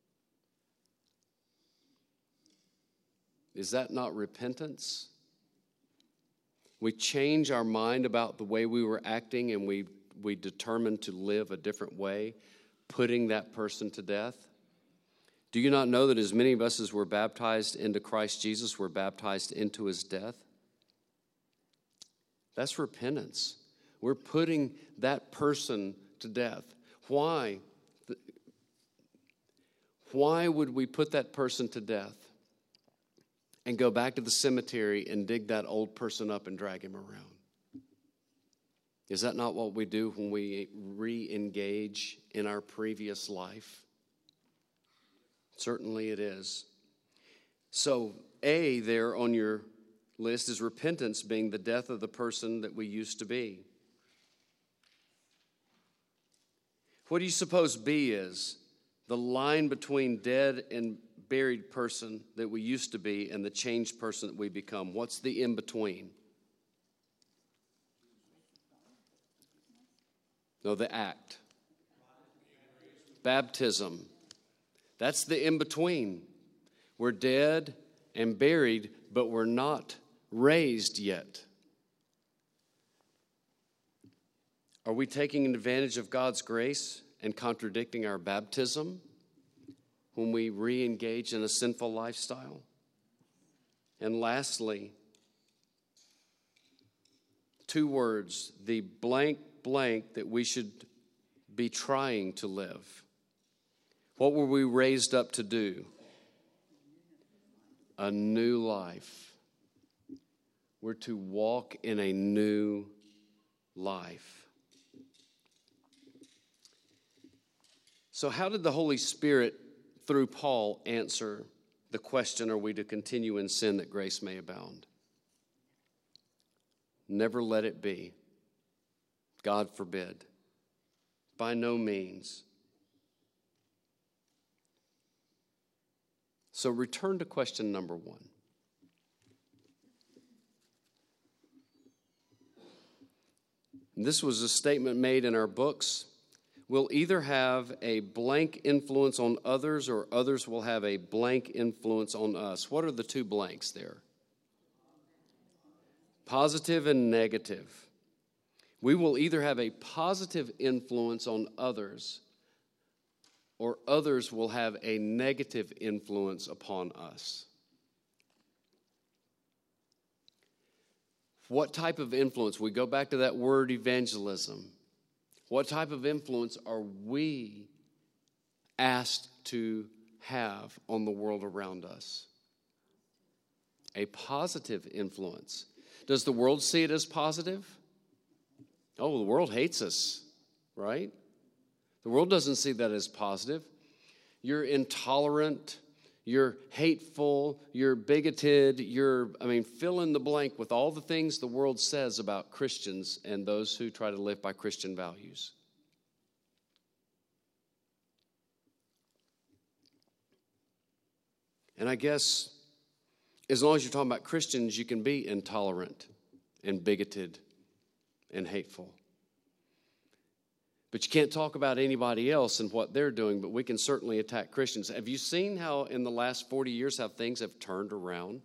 Is that not repentance? We change our mind about the way we were acting and we, we determine to live a different way, putting that person to death. Do you not know that as many of us as were baptized into Christ Jesus were baptized into his death? That's repentance. We're putting that person to death. Why? Why would we put that person to death and go back to the cemetery and dig that old person up and drag him around? Is that not what we do when we re-engage in our previous life? Certainly it is. So, A there on your list is repentance being the death of the person that we used to be. What do you suppose B is? The line between dead and buried person that we used to be and the changed person that we become. What's the in-between? No, the act. Baptism. That's the in-between. We're dead and buried, but we're not raised yet. Are we taking advantage of God's grace and contradicting our baptism when we re-engage in a sinful lifestyle? And lastly, two words, the blank blank that we should be trying to live. What were we raised up to do? A new life. We're to walk in a new life. So how did the Holy Spirit, through Paul, answer the question, are we to continue in sin that grace may abound? Never let it be. God forbid. By no means. So return to question number one. This was a statement made in our books. We'll either have a blank influence on others or others will have a blank influence on us. What are the two blanks there? Positive and negative. We will either have a positive influence on others or others will have a negative influence upon us. What type of influence? We go back to that word evangelism. What type of influence are we asked to have on the world around us? A positive influence. Does the world see it as positive? Oh, the world hates us, right? The world doesn't see that as positive. You're intolerant, you're hateful, you're bigoted, you're, I mean, fill in the blank with all the things the world says about Christians and those who try to live by Christian values. And I guess as long as you're talking about Christians, you can be intolerant and bigoted and hateful. But you can't talk about anybody else and what they're doing, but we can certainly attack Christians. Have you seen how in the last forty years how things have turned around?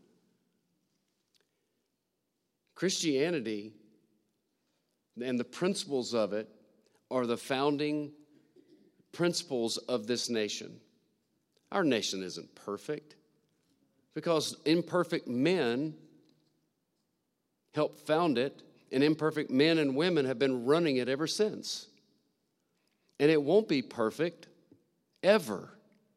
Christianity and the principles of it are the founding principles of this nation. Our nation isn't perfect because imperfect men helped found it, and imperfect men and women have been running it ever since. And it won't be perfect, ever.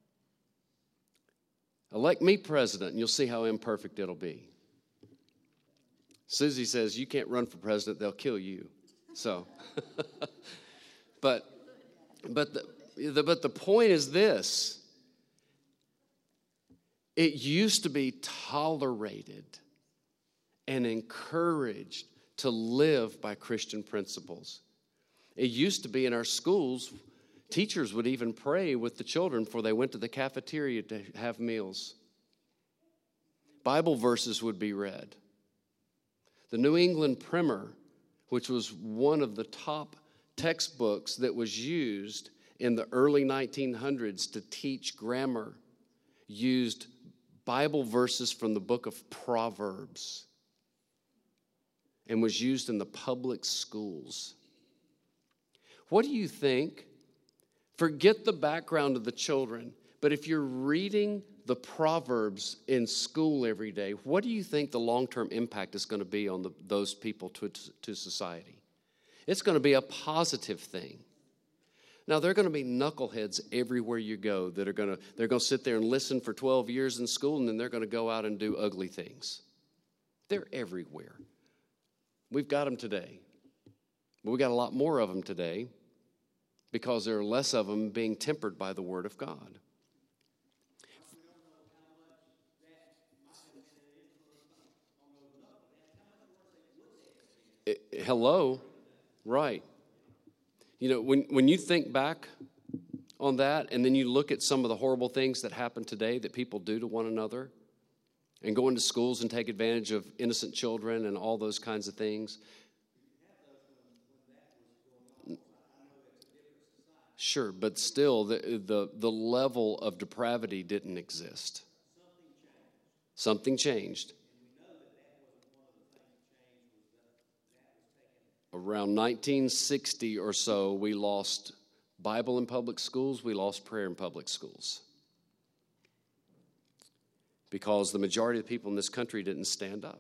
Elect me president, and you'll see how imperfect it'll be. Susie says, you can't run for president, they'll kill you. So, but, but, the, the, but the point is this. It used to be tolerated and encouraged to live by Christian principles. It used to be in our schools, teachers would even pray with the children before they went to the cafeteria to have meals. Bible verses would be read. The New England Primer, which was one of the top textbooks that was used in the early nineteen hundreds to teach grammar, used Bible verses from the book of Proverbs and was used in the public schools. What do you think? Forget the background of the children, but if you're reading the Proverbs in school every day, what do you think the long-term impact is going to be on the, those people to, to society? It's going to be a positive thing. Now, there are going to be knuckleheads everywhere you go that are going to, they're going to sit there and listen for twelve years in school, and then they're going to go out and do ugly things. They're everywhere. We've got them today. But we got a lot more of them today because there are less of them being tempered by the Word of God. It, hello? Right. You know, when, when you think back on that and then you look at some of the horrible things that happen today that people do to one another and go into schools and take advantage of innocent children and all those kinds of things. Sure, but still the, the, the level of depravity didn't exist. Something changed. Around nineteen sixty or so, we lost Bible in public schools, we lost prayer in public schools. Because the majority of the people in this country didn't stand up.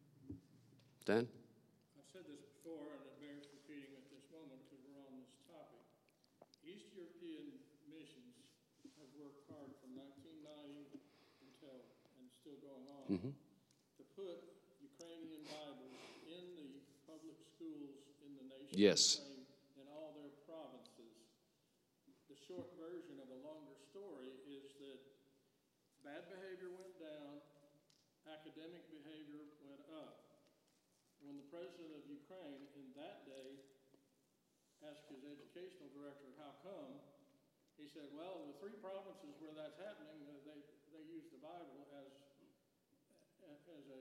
Dan? I've said this before, and it bears repeating at this moment because we're on this topic. East European missions have worked hard from nineteen ninety until, and still going on, Mm-hmm. to put Ukrainian Bibles in the public schools in the nation Yes. of Ukraine in all their provinces. The short version of a longer story is that bad behavior went down, academic behavior went up. When the president of Ukraine in that day asked his educational director how come, he said, well, the three provinces where that's happening, uh, they, they use the Bible as, as a,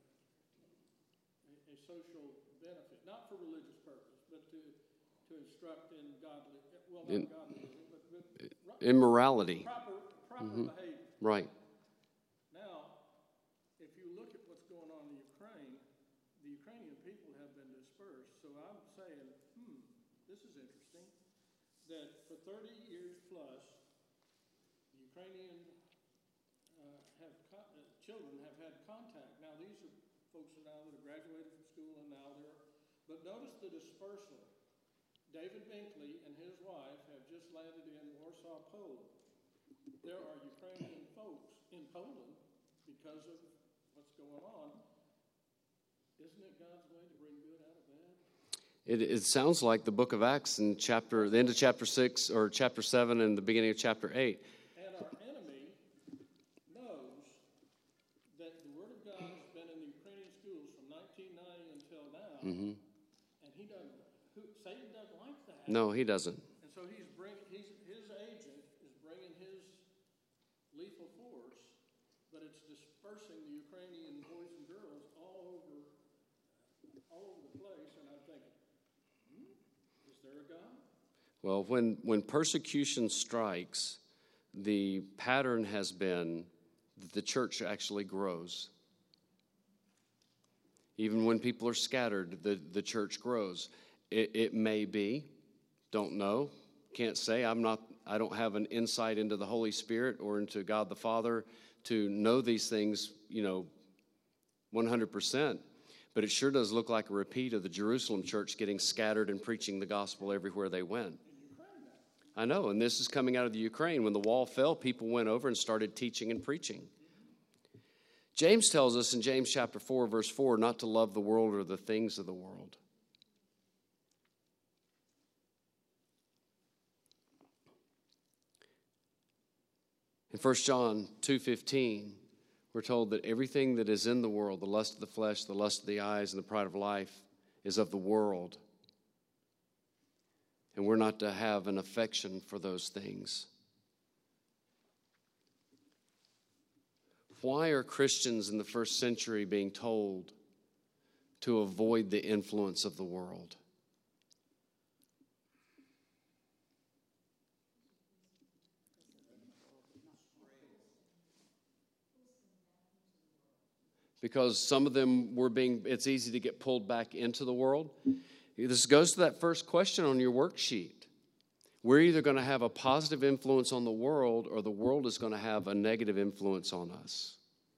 uh, a, a social benefit, not for religious purpose, but to, to instruct in godly, well, not In- godlyism, but, but Immorality. proper, proper Mhm. behavior. Right. Now, if you look at what's going on in Ukraine, the Ukrainian people have been dispersed. So I'm saying, hmm, this is interesting, that for thirty years plus, the Ukrainian uh, have con- uh, children have had contact. Now, these are folks that now that have graduated from school and now they're, but notice the dispersal. David Binkley and his wife have just landed in Warsaw, Poland. There are Ukrainian folks in Poland because of what's going on. Isn't it God's way to bring good out of bad? It, it sounds like the book of Acts in chapter, the end of chapter six or chapter seven and the beginning of chapter eight. And our enemy knows that the Word of God has been in the Ukrainian schools from nineteen ninety until now, Mm-hmm. and he doesn't. Who, Satan doesn't like that. No, he doesn't. And so he's bring, he's, his agent is bringing his lethal force, but it's dispersing the Ukrainian boys and girls all over, all over the place. And I'm thinking, hmm, is there a God? Well, when, when persecution strikes, the pattern has been that the church actually grows. Even when people are scattered, the, the church grows. It, it may be, don't know, can't say. I'm not, I don't have an insight into the Holy Spirit or into God the Father to know these things, you know, one hundred percent. But it sure does look like a repeat of the Jerusalem church getting scattered and preaching the gospel everywhere they went. I know, and this is coming out of the Ukraine. When the wall fell, people went over and started teaching and preaching. James tells us in James chapter four, verse four, not to love the world or the things of the world. In First John two fifteen, we're told that everything that is in the world, the lust of the flesh, the lust of the eyes, and the pride of life, is of the world. And we're not to have an affection for those things. Why are Christians in the first century being told to avoid the influence of the world? Because some of them were being, it's easy to get pulled back into the world. This goes to that first question on your worksheet. We're either going to have a positive influence on the world, or the world is going to have a negative influence on us.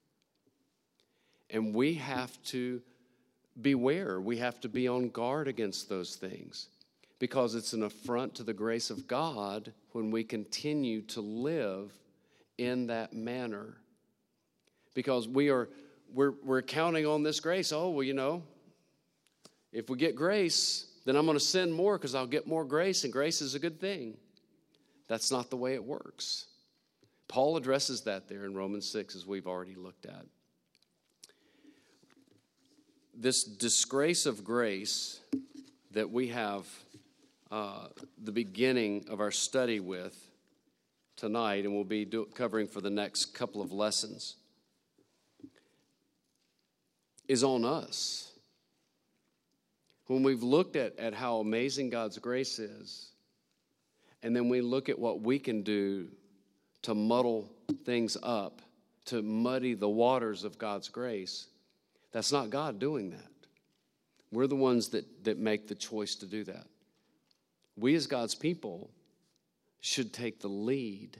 And we have to beware. We have to be on guard against those things, because it's an affront to the grace of God when we continue to live in that manner. Because we are we're we're counting on this grace. Oh, well, you know, if we get grace, then I'm going to sin more because I'll get more grace, and grace is a good thing. That's not the way it works. Paul addresses that there in Romans six, as we've already looked at. This disgrace of grace that we have uh, the beginning of our study with tonight, and we'll be do- covering for the next couple of lessons, is on us. When we've looked at, at how amazing God's grace is, and then we look at what we can do to muddle things up, to muddy the waters of God's grace, that's not God doing that. We're the ones that, that make the choice to do that. We as God's people should take the lead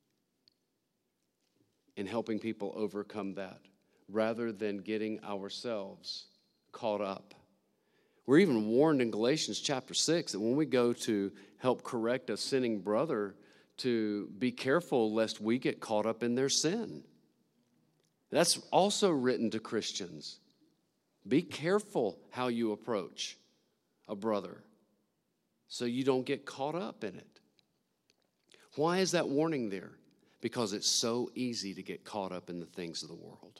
in helping people overcome that, rather than getting ourselves caught up. We're even warned in Galatians chapter six that when we go to help correct a sinning brother, to be careful lest we get caught up in their sin. That's also written to Christians. Be careful how you approach a brother so you don't get caught up in it. Why is that warning there? Because it's so easy to get caught up in the things of the world.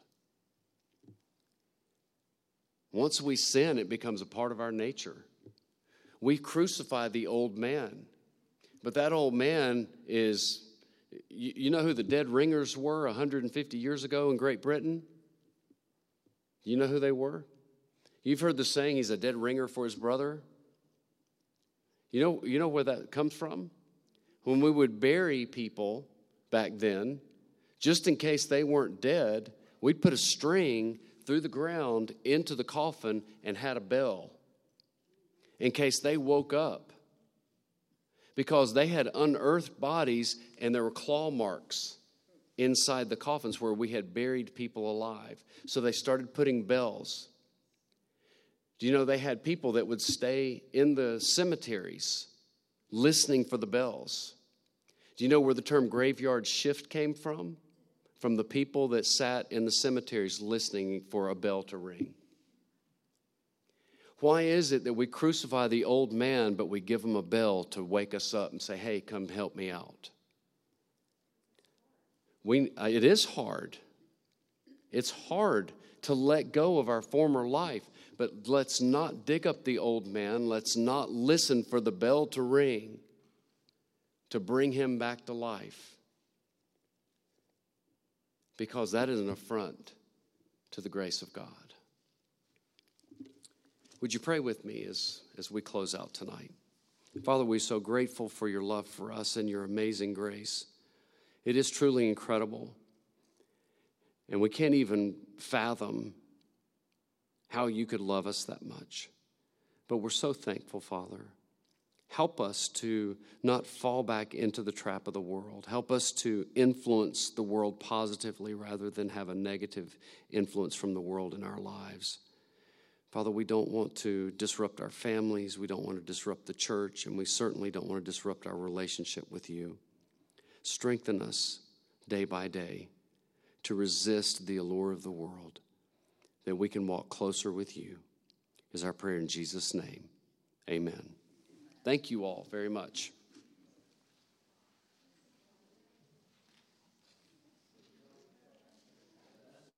Once we sin, it becomes a part of our nature. We crucify the old man. But that old man is, you, you know who the dead ringers were one hundred fifty years ago in Great Britain? You know who they were? You've heard the saying, he's a dead ringer for his brother. You know, you know where that comes from? When we would bury people back then, just in case they weren't dead, we'd put a string through the ground into the coffin and had a bell in case they woke up, because they had unearthed bodies and there were claw marks inside the coffins where we had buried people alive. So they started putting bells. Do you know they had people that would stay in the cemeteries listening for the bells? Do you know where the term graveyard shift came from? From the people that sat in the cemeteries listening for a bell to ring. Why is it that we crucify the old man, but we give him a bell to wake us up and say, hey, come help me out? We, it is hard. It's hard to let go of our former life, but let's not dig up the old man. Let's not listen for the bell to ring to bring him back to life. Because that is an affront to the grace of God. Would you pray with me as, as we close out tonight? Father, we're so grateful for your love for us and your amazing grace. It is truly incredible. And we can't even fathom how you could love us that much. But we're so thankful, Father. Help us to not fall back into the trap of the world. Help us to influence the world positively rather than have a negative influence from the world in our lives. Father, we don't want to disrupt our families. We don't want to disrupt the church. And we certainly don't want to disrupt our relationship with you. Strengthen us day by day to resist the allure of the world, that we can walk closer with you, is our prayer in Jesus' name. Amen. Thank you all very much.